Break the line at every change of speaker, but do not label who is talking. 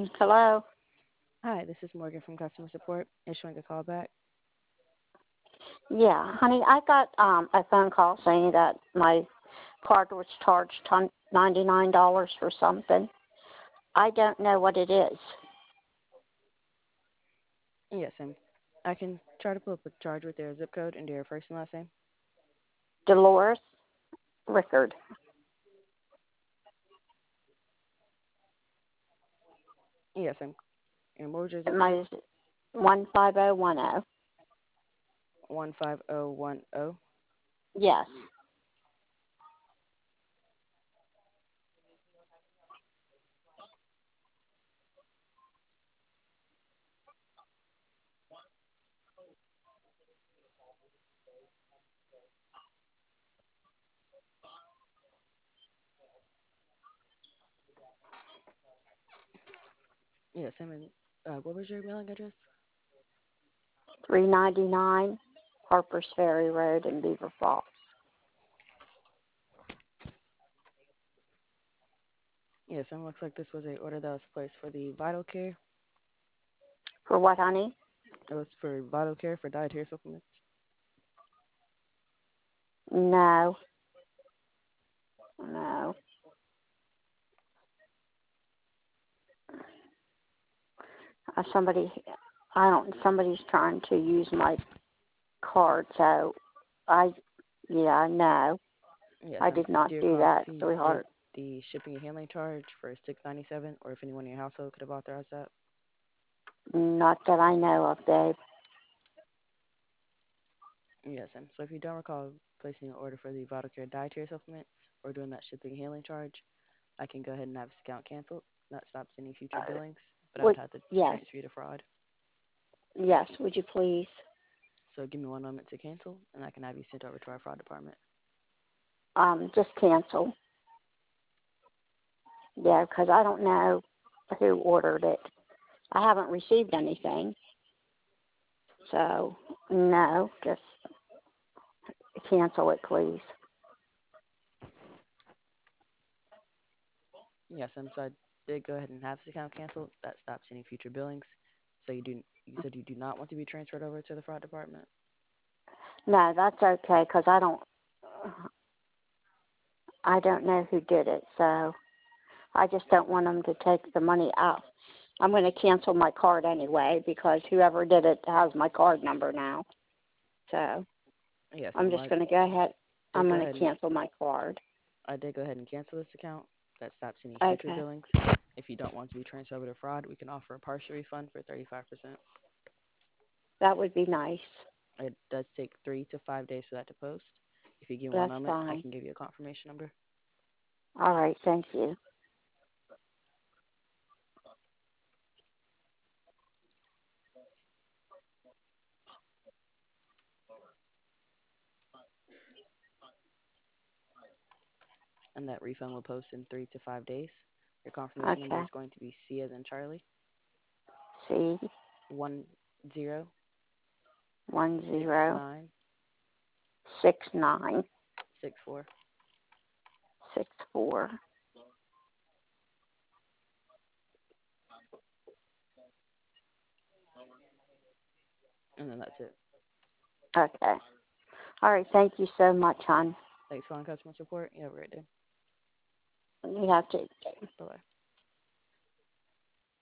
Hello?
Hi, this is Morgan from customer support. Issuing a call back.
Yeah, honey, I got a phone call saying that my card was charged $99 for something. I don't know what it is.
Yes, I can try to pull up a charge with their zip code and their first and last name.
Dolores Rickard.
Yes, and what was your zip code?
My 15010.
15010.
Yes.
Yes, what was your mailing address?
399 Harper's Ferry Road in Beaver Falls.
Yes, looks like this was a order that was placed for the Vital Care.
For what, honey?
It was for Vital Care for dietary supplements.
No. No. Somebody, somebody's trying to use my card, so I, yeah, no.
Yes,
I did not
do you
do
recall
that,
see
sweetheart.
the shipping and handling charge for $6.97, or if anyone in your household could have authorized that?
Not that I know of, Dave.
Yes, so if you don't recall placing an order for the Vital Care dietary supplements or doing that shipping and handling charge, I can go ahead and have this account canceled. That stops any future
Uh,
billings, but I would
would
have to
yes,
transfer you to fraud.
yes. Would you please?
So give me one moment to cancel, and I can have you sent over to our fraud department.
Just cancel. Yeah, because I don't know who ordered it. I haven't received anything, so no. Just cancel it, please.
Yes, so I did go ahead and have this account canceled. That stops any future billings. So you said you do not want to be transferred over to the fraud department?
No, that's okay because I don't know who did it, so I just don't want them to take the money out. I'm going to cancel my card anyway because whoever did it has my card number now. So
Yes,
I'm just going to go ahead.
did
I'm
go
going
ahead
to
and
cancel my card.
I did go ahead and cancel this account. That stops any future
Okay.
billings. If you don't want to be transferred over to fraud, we can offer a partial refund for 35%.
That would be nice.
It does take 3 to 5 days for that to post. If you give me one
That's
moment, I
fine.
can give you a confirmation number.
All right. Thank you.
And that refund will post in 3 to 5 days. Your confirmation number
Okay.
is going to be C as in Charlie,
C 10 69
106964.
64.
And then that's it.
Okay. All right. Thank you so much, hon.
Thanks for calling customer support. You have a great day.
You have to.
Bye bye.